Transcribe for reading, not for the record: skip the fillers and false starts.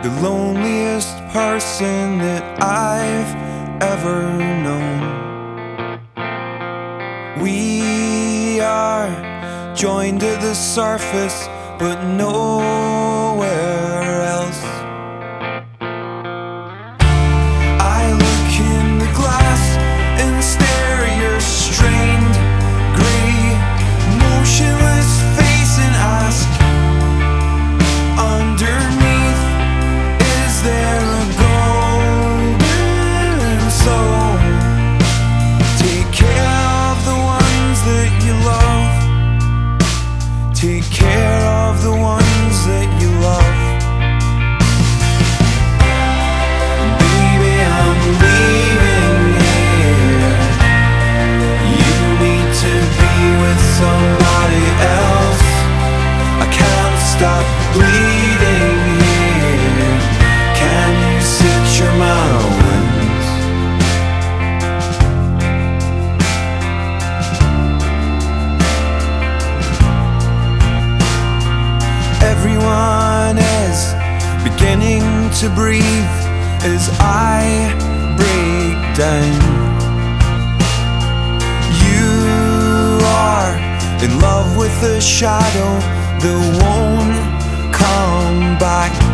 the loneliest person that I've ever known. We are joined to the surface, but nowhere else. I look in the glass and stare at your strained, gray, motionless face and ask, underneath, is there a golden soul? Take care of the ones that you love. Take care of the ones that you love. Baby, I'm leaving here. You need to be with somebody else. I can't stop bleeding here. Can you secure my wings? Everyone is beginning to breathe as I break down. You are in love with a shadow that won't come back.